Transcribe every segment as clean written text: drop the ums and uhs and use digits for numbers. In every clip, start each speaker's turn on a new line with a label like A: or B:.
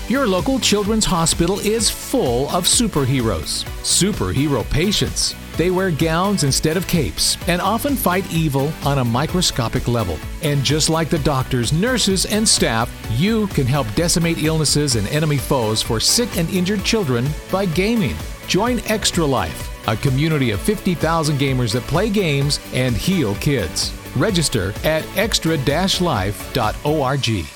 A: Your local children's hospital is full of superheroes, superhero patients. They wear gowns instead of capes and often fight evil on a microscopic level. And just like the doctors, nurses, and staff, you can help decimate illnesses and enemy foes for sick and injured children by gaming. Join Extra Life, a community of 50,000 gamers that play games and heal kids. Register at extra-life.org.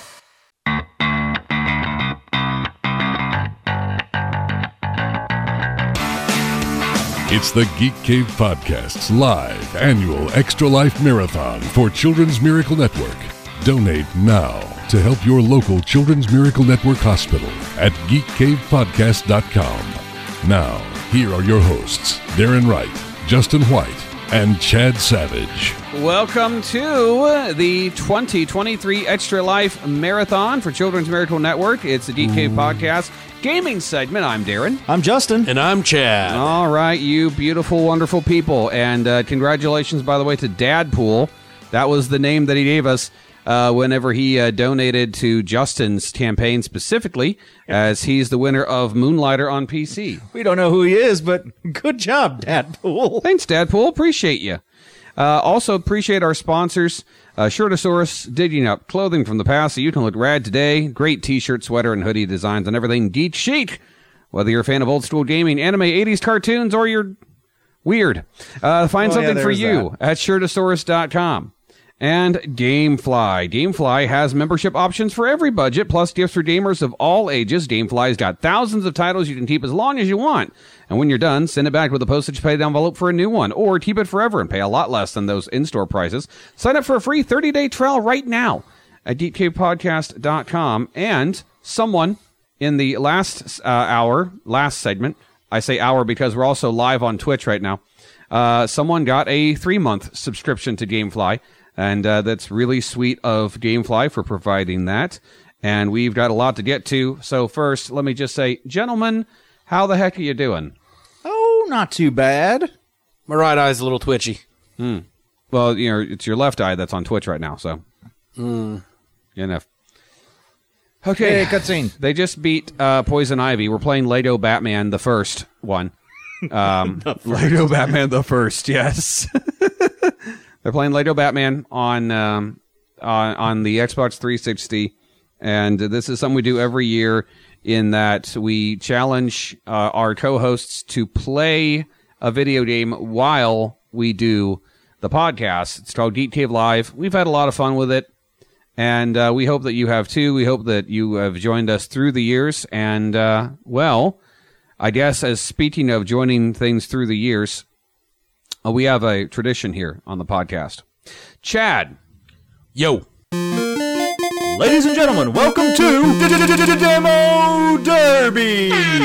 B: It's the Geek Cave Podcast's live annual Extra Life Marathon for Children's Miracle Network. Donate now to help your local Children's Miracle Network hospital at geekcavepodcast.com. Now, here are your hosts, Darren Wright, Justin White, and Chad Savage.
C: Welcome to the 2023 Extra Life Marathon for Children's Miracle Network. It's the Geek Cave Podcast gaming segment. I'm Darren.
D: I'm Justin.
E: And I'm Chad.
C: All right, you beautiful, wonderful people. And congratulations, by the way, to Dadpool. That was the name that he gave us whenever he donated to Justin's campaign specifically, as he's the winner of Moonlighter on PC.
D: We don't know who he is, but good job, Dadpool.
C: Thanks, Dadpool. Appreciate you. Also appreciate our sponsors, Shirtosaurus, digging up clothing from the past so you can look rad today. Great t-shirt, sweater, and hoodie designs on everything geek chic. Whether you're a fan of old school gaming, anime, 80s cartoons, or you're weird, find something for you at Shirtosaurus.com. And Gamefly. Gamefly has membership options for every budget, plus gifts for gamers of all ages. Gamefly's got thousands of titles you can keep as long as you want. And when you're done, send it back with a postage-paid envelope for a new one, or keep it forever and pay a lot less than those in-store prices. Sign up for a free 30-day trial right now at geekcavepodcast.com. And someone in the last segment, I say hour because we're also live on Twitch right now, someone got a 3-month subscription to Gamefly. And that's really sweet of Gamefly for providing that. And we've got a lot to get to. So first, let me just say, gentlemen, how the heck are you doing?
D: Oh, not too bad.
E: My right eye's a little twitchy.
C: Well, you know, it's your left eye that's on Twitch right now, so. Enough. Okay.
D: Hey, cutscene.
C: They just beat Poison Ivy. We're playing Lego Batman, the first one. Lego Batman, the first, yes. They're playing Lego Batman on the Xbox 360, and this is something we do every year in that we challenge our co-hosts to play a video game while we do the podcast. It's called Geek Cave Live. We've had a lot of fun with it, and we hope that you have too. We hope that you have joined us through the years, and, well, I guess as speaking of joining things through the years, we have a tradition here on the podcast. Chad.
E: Yo.
D: Ladies and gentlemen, welcome to Demo Derby.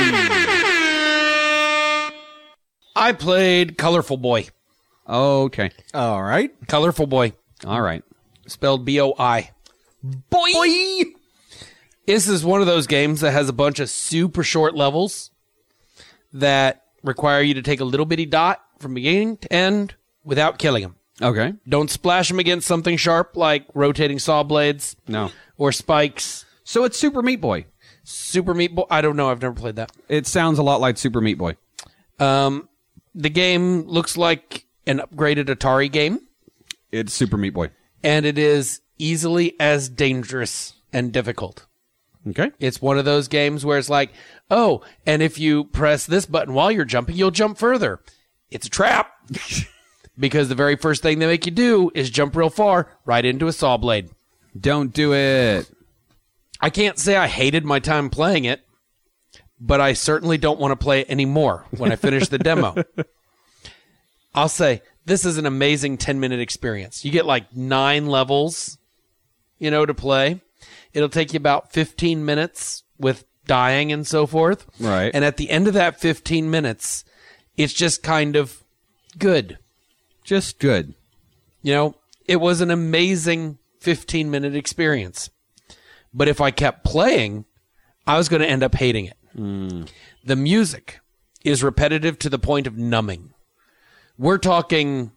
E: I played Colorful Boy.
C: Okay.
D: All right.
E: Colorful Boy.
C: All right.
E: Spelled B-O-I. Boy! This is one of those games that has a bunch of super short levels that require you to take a little bitty dot from beginning to end without killing them.
C: Okay.
E: Don't splash them against something sharp like rotating saw blades.
C: No.
E: Or spikes.
C: So it's Super Meat Boy.
E: Super Meat Boy? I don't know. I've never played that.
C: It sounds a lot like Super Meat Boy.
E: The game looks like an upgraded Atari game.
C: It's Super Meat Boy.
E: And it is easily as dangerous and difficult.
C: Okay.
E: It's one of those games where it's like, oh, and if you press this button while you're jumping, you'll jump further. It's a trap. Because the very first thing they make you do is jump real far right into a saw blade.
C: Don't do it.
E: I can't say I hated my time playing it, but I certainly don't want to play it anymore when I finish the demo. I'll say, this is an amazing 10-minute experience. You get like 9 levels, to play. It'll take you about 15 minutes with dying and so forth.
C: Right.
E: And at the end of that 15 minutes, it's just kind of good.
C: Just good.
E: It was an amazing 15-minute experience. But if I kept playing, I was going to end up hating it. The music is repetitive to the point of numbing. We're talking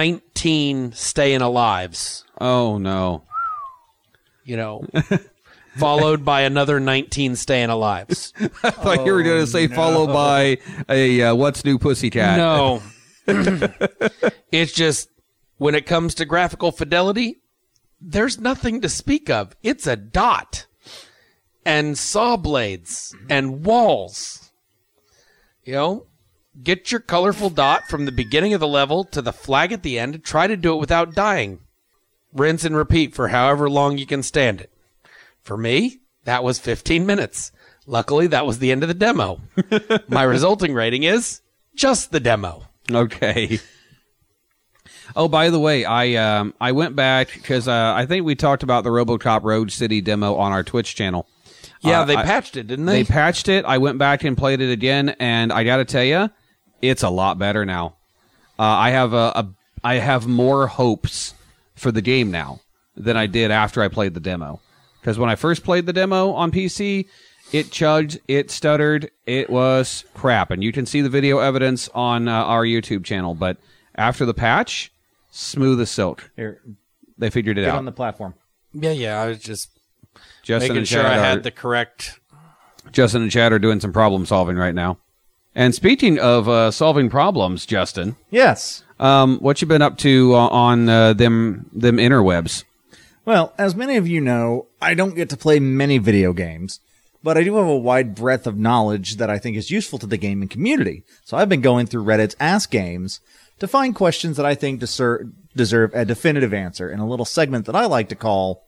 E: 19 Stayin' Alives.
C: Oh, no.
E: followed by another 19 staying alives.
C: I thought you were going to say followed by a What's New Pussycat.
E: No. It's just, when it comes to graphical fidelity, there's nothing to speak of. It's a dot. And saw blades. And walls. You know? Get your colorful dot from the beginning of the level to the flag at the end and try to do it without dying. Rinse and repeat for however long you can stand it. For me, that was 15 minutes. Luckily, that was the end of the demo. My resulting rating is just the demo.
C: Okay. Oh, by the way, I went back because I think we talked about the RoboCop Road City demo on our Twitch channel.
E: Yeah, they patched it, didn't they?
C: They patched it. I went back and played it again, and I got to tell you, it's a lot better now. I have more hopes for the game now than I did after I played the demo. Because when I first played the demo on PC, it chugged, it stuttered, it was crap. And you can see the video evidence on our YouTube channel. But after the patch, smooth as silk.
D: Here,
C: They figured it
D: get
C: out.
D: on the platform.
E: Yeah, I was just
C: Justin
E: making
C: and
E: sure
C: Chad
E: I
C: are-
E: had the correct...
C: Justin and Chad are doing some problem solving right now. And speaking of solving problems, Justin,
D: Yes.
C: what you been up to on them interwebs?
D: Well, as many of you know, I don't get to play many video games, but I do have a wide breadth of knowledge that I think is useful to the gaming community. So I've been going through Reddit's Ask Games to find questions that I think deserve a definitive answer in a little segment that I like to call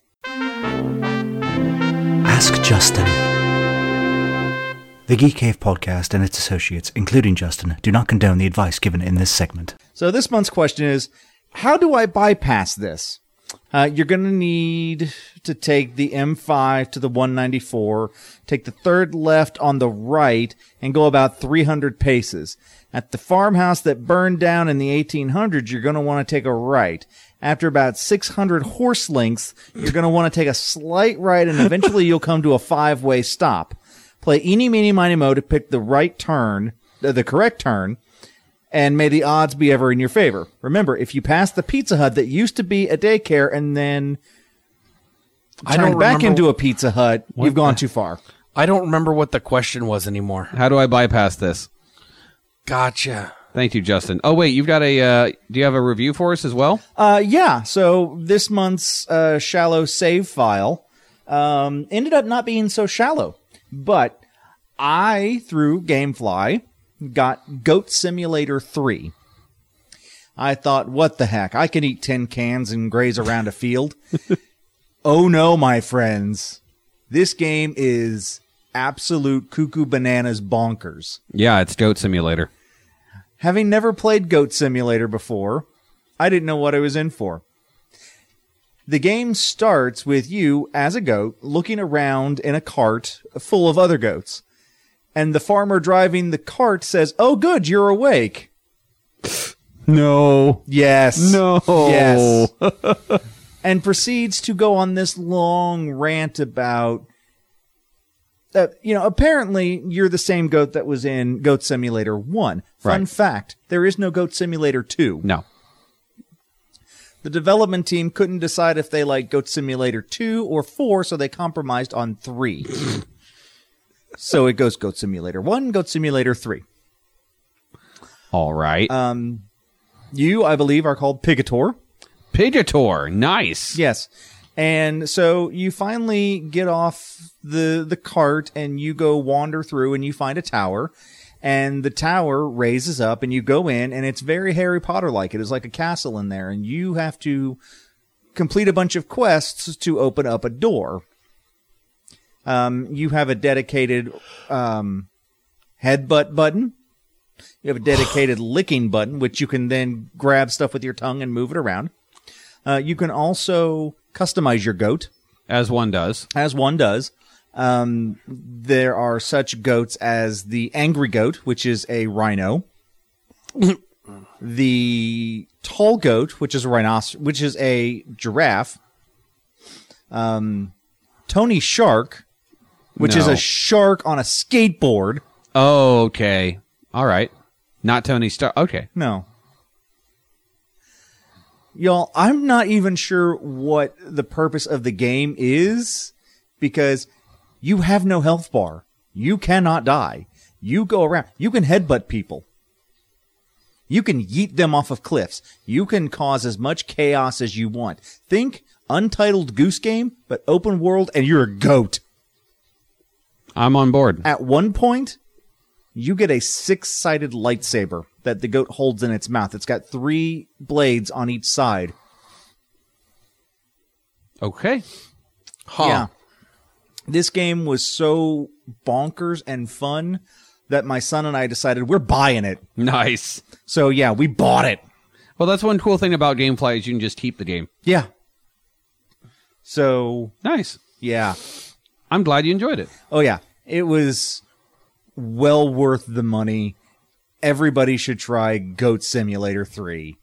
F: Ask Justin. The Geek Cave podcast and its associates, including Justin, do not condone the advice given in this segment.
D: So this month's question is, how do I bypass this? You're going to need to take the M5 to the 194, take the third left on the right, and go about 300 paces. At the farmhouse that burned down in the 1800s, you're going to want to take a right. After about 600 horse lengths, you're going to want to take a slight right, and eventually you'll come to a 5-way stop. Play eeny, meeny, miny, mo to pick the right turn, the correct turn, and may the odds be ever in your favor. Remember, if you pass the Pizza Hut that used to be a daycare and then turned back into a Pizza Hut, you've gone too far.
E: I don't remember what the question was anymore.
C: How do I bypass this?
E: Gotcha.
C: Thank you, Justin. Oh, wait, you've got a, do you have a review for us as well?
D: Yeah, so this month's shallow save file ended up not being so shallow. But I, through Gamefly, got Goat Simulator 3. I thought, what the heck? I can eat 10 cans and graze around a field. Oh no, my friends. This game is absolute cuckoo bananas bonkers.
C: Yeah, it's Goat Simulator.
D: Having never played Goat Simulator before, I didn't know what I was in for. The game starts with you, as a goat, looking around in a cart full of other goats. And the farmer driving the cart says, "Oh, good, you're awake."
C: No.
D: Yes.
C: No.
D: Yes. And proceeds to go on this long rant about, apparently you're the same goat that was in Goat Simulator 1. Fun
C: Right.
D: fact, there is no Goat Simulator 2.
C: No.
D: The development team couldn't decide if they liked Goat Simulator 2 or 4, so they compromised on 3. So it goes Goat Simulator 1, Goat Simulator 3.
C: All right.
D: You, I believe, are called Pigator.
C: Pigator. Nice.
D: Yes. And so you finally get off the cart and you go wander through and you find a tower. And the tower raises up and you go in and it's very Harry Potter-like. It is like a castle in there. And you have to complete a bunch of quests to open up a door. You have a dedicated headbutt button. You have a dedicated licking button, which you can then grab stuff with your tongue and move it around. You can also customize your goat.
C: As one does.
D: As one does. There are such goats as the angry goat, which is a rhino. The tall goat, which is a rhinoceros, which is a giraffe. Tony Shark, which is
C: No.
D: a shark on a skateboard.
C: Oh, okay. All right. Not Tony Stark. Okay.
D: No. Y'all, I'm not even sure what the purpose of the game is because you have no health bar. You cannot die. You go around. You can headbutt people. You can yeet them off of cliffs. You can cause as much chaos as you want. Think Untitled Goose Game, but open world, and you're a goat.
C: I'm on board.
D: At one point, you get a 6-sided lightsaber that the goat holds in its mouth. It's got 3 blades on each side.
C: Okay.
E: Huh.
D: Yeah. This game was so bonkers and fun that my son and I decided we're buying it.
C: Nice.
D: So, yeah, we bought it.
C: Well, that's one cool thing about GameFly is you can just keep the game.
D: Yeah. So,
C: Nice.
D: yeah.
C: I'm glad you enjoyed it.
D: Oh, yeah. It was well worth the money. Everybody should try Goat Simulator 3.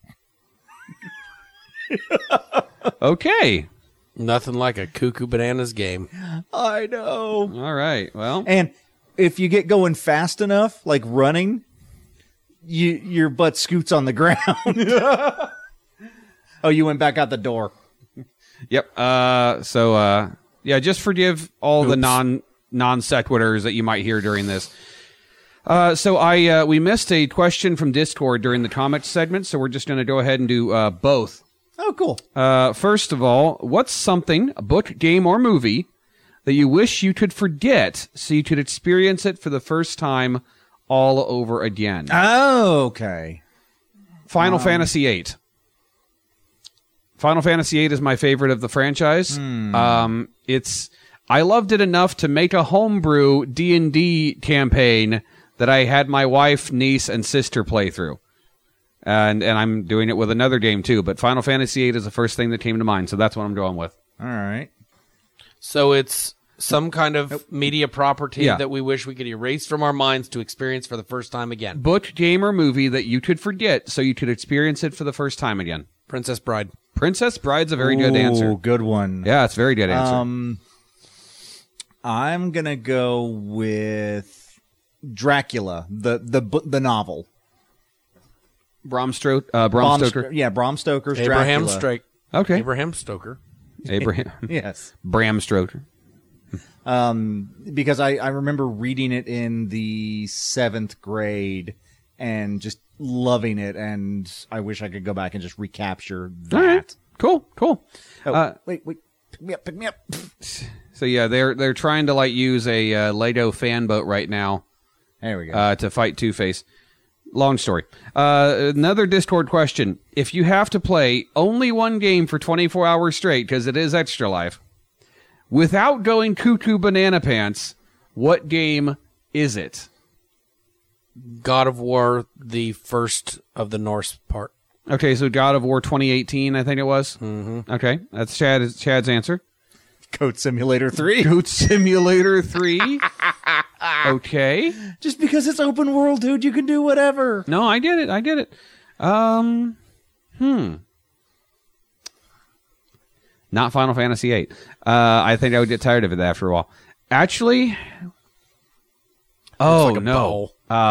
C: Okay.
E: Nothing like a Cuckoo Bananas game.
D: I know.
C: All right. Well,
D: And if you get going fast enough, like running, your butt scoots on the ground. Oh, you went back out the door.
C: yep. Yeah, just forgive all the non sequiturs that you might hear during this. We missed a question from Discord during the comments segment, so we're just going to go ahead and do both.
D: Oh, cool.
C: First of all, what's something, a book, game, or movie that you wish you could forget so you could experience it for the first time all over again?
D: Oh, okay.
C: Final Fantasy VIII. Final Fantasy VIII is my favorite of the franchise. I loved it enough to make a homebrew D&D campaign that I had my wife, niece, and sister play through. And I'm doing it with another game too, but Final Fantasy VIII is the first thing that came to mind, so that's what I'm going with.
D: All right.
E: So it's some kind of media property
C: Yeah.
E: that we wish we could erase from our minds to experience for the first time again.
C: Book, game, or movie that you could forget so you could experience it for the first time again.
E: Princess Bride.
C: Princess Bride's a very good answer.
D: Ooh, good one.
C: Yeah, it's a very good answer.
D: I'm going to go with Dracula, the novel.
C: Bram Stoker.
D: Yeah, Bram Stoker's
E: Abraham
D: Dracula.
E: Stoker.
C: Okay.
E: Abraham Stoker.
C: Abraham.
D: Yes.
C: Bram Stoker.
D: Because I remember reading it in the 7th grade and just loving it, and I wish I could go back and just recapture that.
C: All right. Cool.
D: Oh, wait, pick me up.
C: So yeah, they're trying to use a Lego fan boat right now
D: There we go.
C: to fight Two-Face. Long story. Another Discord question. If you have to play only one game for 24 hours straight, because it is Extra Life, without going cuckoo banana pants, what game is it?
E: God of War, the first of the Norse part.
C: Okay, so God of War 2018, I think it was. Mm-hmm. Okay, that's Chad's answer.
D: Goat Simulator 3.
C: Goat Simulator 3. Okay.
D: Just because it's open world, dude, you can do whatever.
C: No, I get it. Not Final Fantasy VIII. I think I would get tired of it after a while. Actually,
E: Looks like a bow.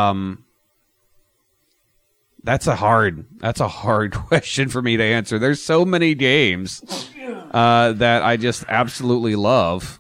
C: That's a hard question for me to answer. There's so many games that I just absolutely love.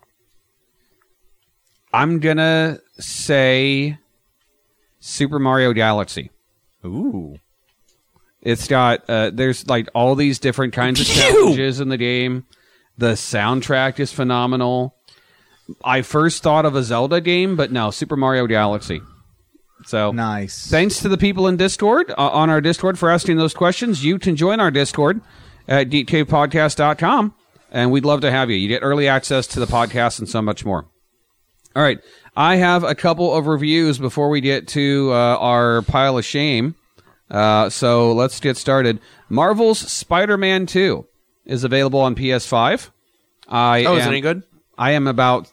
C: I'm gonna say Super Mario Galaxy.
D: Ooh.
C: It's got there's all these different kinds of challenges in the game. The soundtrack is phenomenal. I first thought of a Zelda game, but no, Super Mario Galaxy. So
D: Nice.
C: thanks to the people in Discord, on our Discord, for asking those questions. You can join our Discord at geekcavepodcast.com, and we'd love to have you. You get early access to the podcast and so much more. All right. I have a couple of reviews before we get to our pile of shame. So let's get started. Marvel's Spider-Man 2 is available on PS5.
E: Is it any good?
C: I am about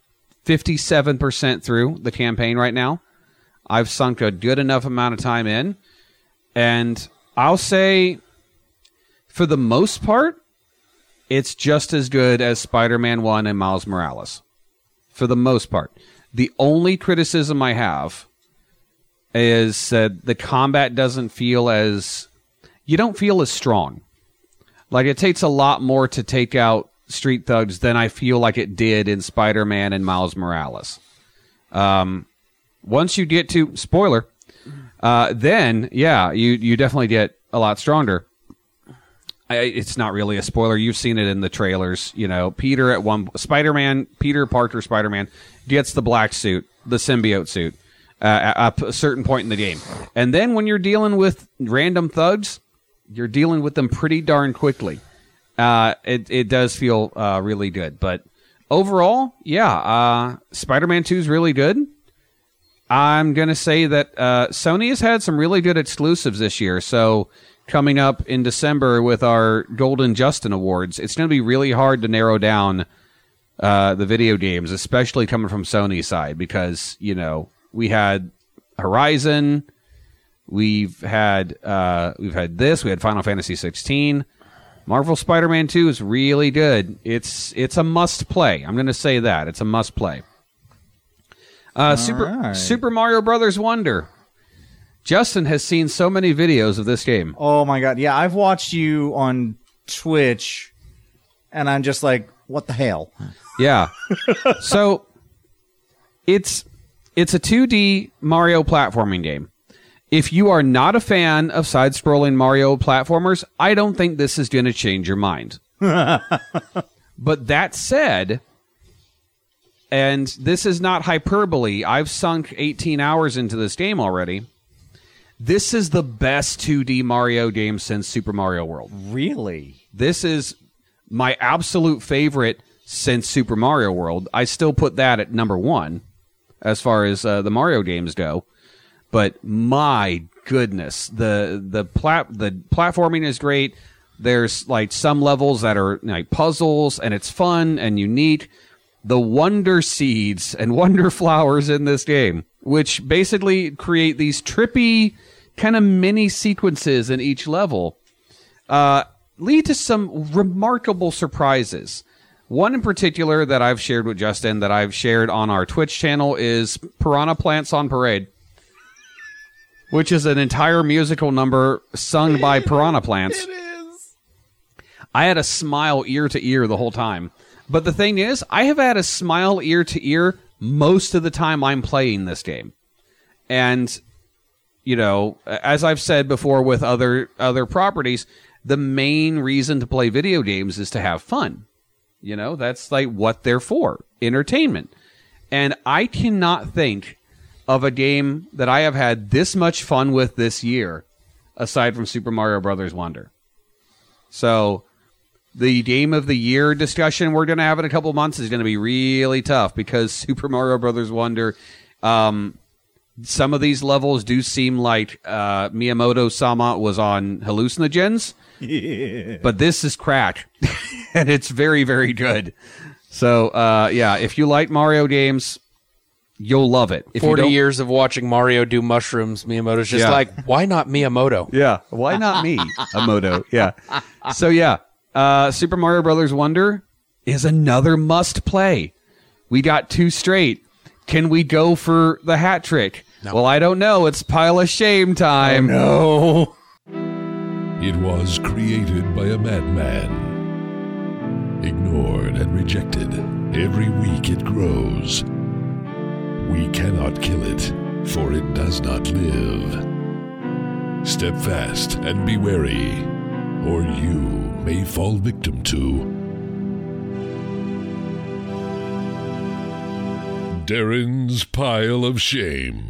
C: 57% through the campaign right now. I've sunk a good enough amount of time in. And I'll say, for the most part, it's just as good as Spider-Man 1 and Miles Morales. For the most part. The only criticism I have is that the combat doesn't feel as... You don't feel as strong. It takes a lot more to take out Street Thugs than I feel like it did in Spider-Man and Miles Morales. Once you get to spoiler, then you definitely get a lot stronger. It's not really a spoiler. You've seen it in the trailers. You know, Peter Peter Parker Spider-Man gets the black suit, the symbiote suit, at a certain point in the game. And then when you're dealing with random thugs, you're dealing with them pretty darn quickly. It does feel really good. But overall, Spider-Man 2 is really good. I'm going to say that Sony has had some really good exclusives this year. So coming up in December with our Golden Justin Awards, it's going to be really hard to narrow down the video games, especially coming from Sony's side, because, you know, we had Horizon, we've had this, we had Final Fantasy 16. Marvel Spider-Man 2 is really good. It's a must play. I'm going to say that. It's a must play. Super Mario Brothers Wonder. Justin has seen so many videos of this game.
D: Oh my god. Yeah, I've watched you on Twitch and I'm just like, what the hell?
C: Yeah. So it's a 2D Mario platforming game. If you are not a fan of side-scrolling Mario platformers, I don't think this is going to change your mind. But that said, and this is not hyperbole, I've sunk 18 hours into this game already. This is the best 2D Mario game since Super Mario World.
D: Really?
C: This is my absolute favorite since Super Mario World. I still put that at number 1 as far as the Mario games go. But my goodness, the platforming is great. There's like some levels that are like puzzles, and it's fun and unique. The wonder seeds and wonder flowers in this game, which basically create these trippy kind of mini sequences in each level, lead to some remarkable surprises. One in particular that I've shared with Justin, that I've shared on our Twitch channel, is Piranha Plants on Parade, which is an entire musical number sung by Piranha Plants. It is. I had a smile ear to ear the whole time. But the thing is, I have had a smile ear to ear most of the time I'm playing this game. And, you know, as I've said before with other properties, the main reason to play video games is to have fun. You know, that's like what they're for, entertainment. And I cannot think of a game that I have had this much fun with this year, aside from Super Mario Brothers Wonder. So the game of the year discussion we're going to have in a couple months is going to be really tough, because Super Mario Brothers Wonder, some of these levels do seem like Miyamoto-sama was on hallucinogens, but this is crack, and it's very, very good. So, if you like Mario games, you'll love it. If
E: 40 years of watching Mario do mushrooms, Miyamoto's just like, why not Miyamoto?
C: Yeah, why not me, Amoto? Yeah. So, Super Mario Brothers Wonder is another must-play. We got 2 straight. Can we go for the hat trick? No. Well, I don't know. It's pile of shame time.
B: Oh, no. It was created by a madman. Ignored and rejected. Every week it grows. We cannot kill it, for it does not live. Step fast and be wary, or you may fall victim to Darren's Pile of Shame.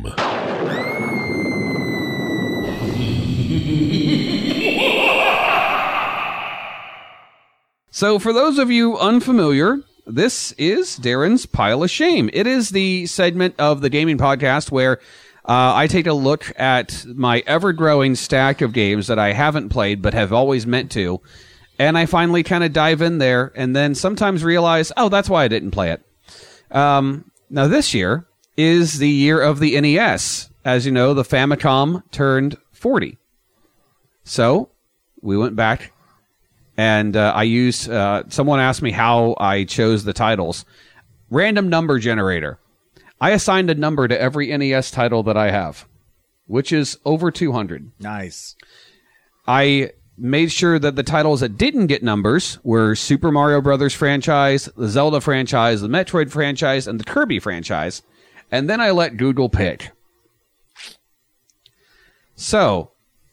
C: So for those of you unfamiliar, this is Darren's Pile of Shame. It is the segment of the gaming podcast where I take a look at my ever-growing stack of games that I haven't played but have always meant to, and I finally kind of dive in there and then sometimes realize, oh, that's why I didn't play it. Now, this year is the year of the NES. As you know, the Famicom turned 40. So we went back, and I used... someone asked me how I chose the titles. Random number generator. I assigned a number to every NES title that I have, which is over 200.
D: Nice.
C: I made sure that the titles that didn't get numbers were Super Mario Brothers franchise, the Zelda franchise, the Metroid franchise, and the Kirby franchise. And then I let Google pick. So,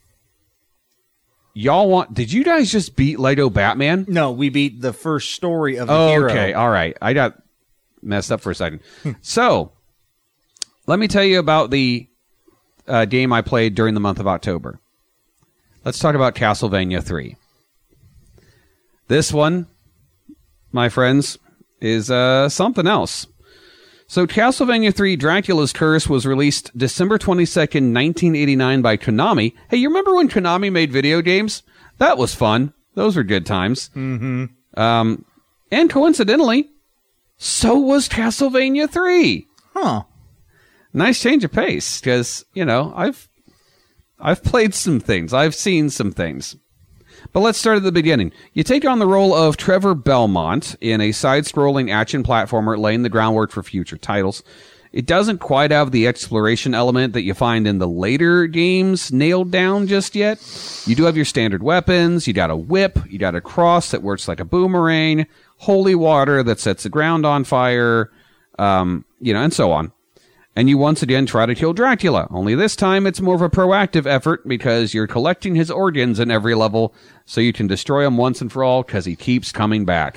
C: did you guys just beat Lego Batman?
D: No, we beat the first story of the hero.
C: Okay, all right. I got messed up for a second. So, let me tell you about the game I played during the month of October. Let's talk about Castlevania 3. This one, my friends, is something else. So Castlevania 3 Dracula's Curse was released December 22nd, 1989 by Konami. Hey, you remember when Konami made video games? That was fun. Those were good times. Mm-hmm. And coincidentally, so was Castlevania 3.
D: Huh.
C: Nice change of pace, because, I've played some things. I've seen some things. But let's start at the beginning. You take on the role of Trevor Belmont in a side-scrolling action platformer, laying the groundwork for future titles. It doesn't quite have the exploration element that you find in the later games nailed down just yet. You do have your standard weapons. You got a whip. You got a cross that works like a boomerang. Holy water that sets the ground on fire. And so on. And you once again try to kill Dracula. Only this time it's more of a proactive effort because you're collecting his organs in every level so you can destroy him once and for all because he keeps coming back.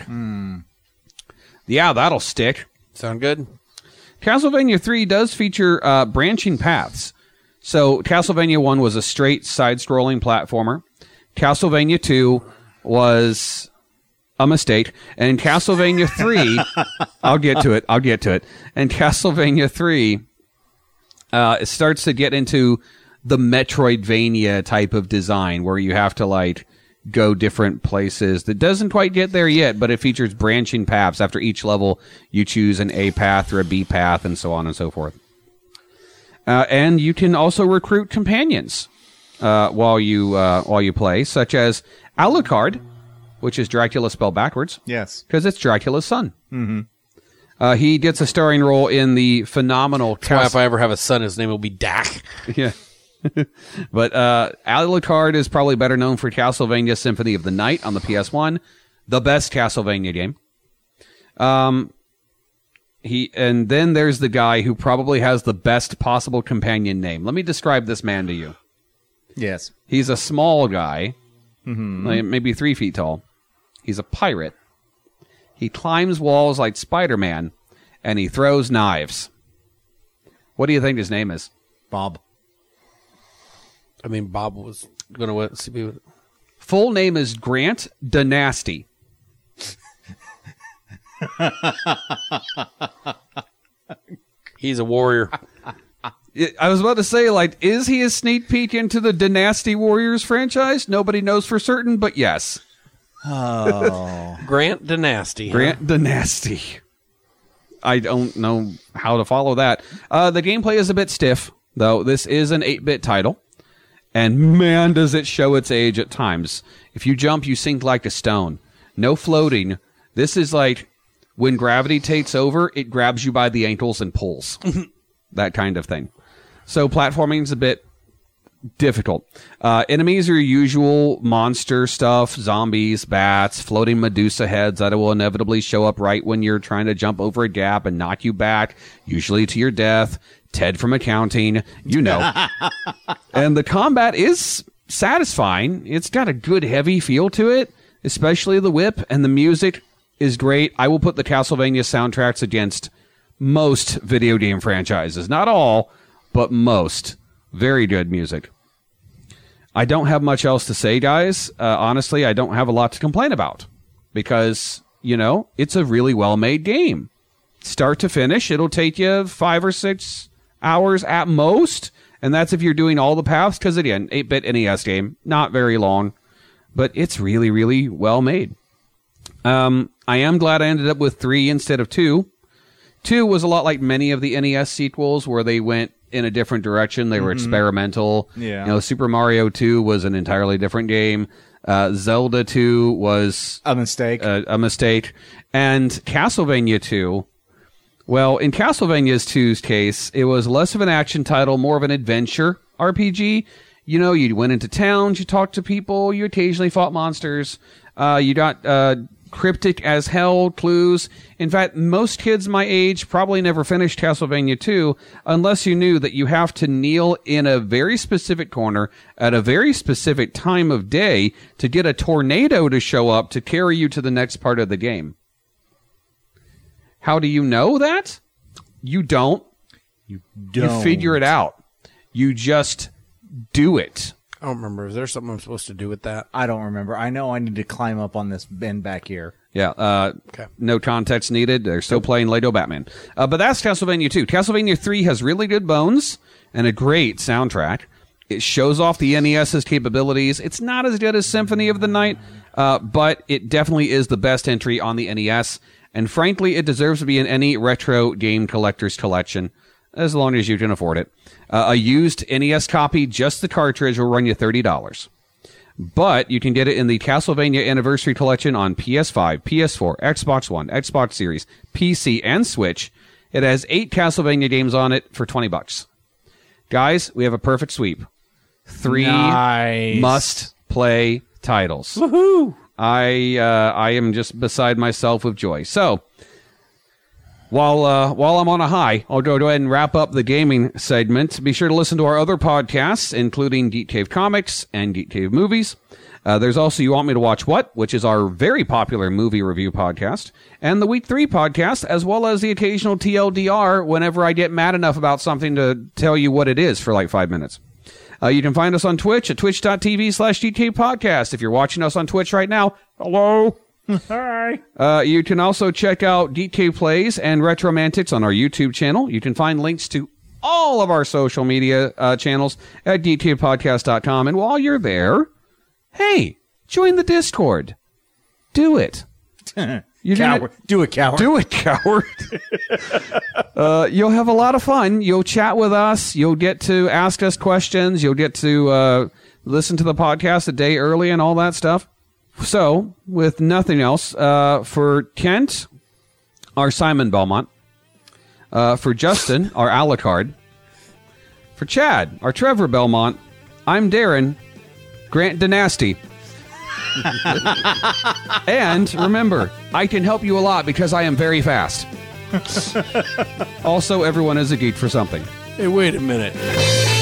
C: Yeah, that'll stick.
E: Sound good?
C: Castlevania 3 does feature branching paths. So Castlevania 1 was a straight side-scrolling platformer. Castlevania 2 was a mistake. And Castlevania 3, I'll get to it. And Castlevania 3 it starts to get into the Metroidvania type of design where you have to go different places. That doesn't quite get there yet, but it features branching paths. After each level, you choose an A path or a B path and so on and so forth. And you can also recruit companions while you play, such as Alucard, which is Dracula spelled backwards.
D: Yes.
C: Because it's Dracula's son. Mm-hmm. He gets a starring role in the phenomenal...
E: That's why if I ever have a son, his name will be Dak.
C: Yeah. But Alucard is probably better known for Castlevania Symphony of the Night on the PS1, the best Castlevania game. And then there's the guy who probably has the best possible companion name. Let me describe this man to you.
D: Yes.
C: He's a small guy, maybe 3 feet tall. He's a pirate. He climbs walls like Spider-Man, and he throws knives. What do you think his name is?
D: Bob.
E: I mean, Bob was going to...
C: Full name is Grant Dynasty.
E: He's a warrior.
C: I was about to say, is he a sneak peek into the Dynasty Warriors franchise? Nobody knows for certain, but yes.
D: Oh.
E: Grant Dynasty.
C: Grant Dynasty. I don't know how to follow that. The gameplay is a bit stiff, though. This is an 8-bit title. And man, does it show its age at times. If you jump, you sink like a stone. No floating. This is like when gravity takes over, it grabs you by the ankles and pulls. That kind of thing. So platforming is a bit difficult. Enemies are usual monster stuff, zombies, bats, floating Medusa heads that will inevitably show up right when you're trying to jump over a gap and knock you back, usually to your death. Ted from accounting, you know. And the combat is satisfying. It's got a good heavy feel to it, especially the whip, and the music is great. I will put the Castlevania soundtracks against most video game franchises. Not all, but most. Very good music. I don't have much else to say, guys. Honestly, I don't have a lot to complain about because, it's a really well-made game. Start to finish, it'll take you 5 or 6 hours at most, and that's if you're doing all the paths, because again, 8-bit NES game, not very long, but it's really, really well made. I am glad I ended up with 3 instead of 2. 2 was a lot like many of the NES sequels where they went in a different direction. They were experimental.
D: Yeah.
C: Super Mario 2 was an entirely different game. Zelda 2 was
D: a mistake.
C: A mistake. And Castlevania 2, well, in Castlevania 2's case, it was less of an action title, more of an adventure RPG. You went into towns, you talked to people, you occasionally fought monsters, you got cryptic as hell clues. In fact, most kids my age probably never finished Castlevania 2 unless you knew that you have to kneel in a very specific corner at a very specific time of day to get a tornado to show up to carry you to the next part of the game. How do you know that? You don't. You figure it out. You just do it.
E: I don't remember. Is there something I'm supposed to do with that?
D: I don't remember. I know I need to climb up on this bend back here.
C: Yeah.
E: Okay.
C: No context needed. They're still playing Lego Batman. But that's Castlevania 2. Castlevania 3 has really good bones and a great soundtrack. It shows off the NES's capabilities. It's not as good as Symphony of the Night, but it definitely is the best entry on the NES. And frankly, it deserves to be in any retro game collector's collection, as long as you can afford it. A used NES copy, just the cartridge, will run you $30. But you can get it in the Castlevania Anniversary Collection on PS5, PS4, Xbox One, Xbox Series, PC, and Switch. It has 8 Castlevania games on it for $20. Guys, we have a perfect sweep. 3 must-play titles.
D: Woohoo!
C: I am just beside myself with joy. So, while I'm on a high, I'll go ahead and wrap up the gaming segment. Be sure to listen to our other podcasts, including Geek Cave Comics and Geek Cave Movies. There's also You Want Me to Watch What, which is our very popular movie review podcast, and the Week 3 podcast, as well as the occasional TLDR whenever I get mad enough about something to tell you what it is for like 5 minutes. You can find us on Twitch at twitch.tv/GeekCavePodcast. If you're watching us on Twitch right now, hello.
D: Hi.
C: You can also check out Geek Cave Plays and Retromantics on our YouTube channel. You can find links to all of our social media channels at geekcavepodcast.com. And while you're there, hey, join the Discord. Do it.
D: Coward. Do it, coward.
C: Do it, coward. You'll have a lot of fun. You'll chat with us. You'll get to ask us questions. You'll get to listen to the podcast a day early and all that stuff. So, with nothing else, for Kent, our Simon Belmont, for Justin, our Alucard, for Chad, our Trevor Belmont, I'm Darren, Grant Dynasty. And remember, I can help you a lot because I am very fast. Also, everyone is a geek for something.
E: Hey, wait a minute.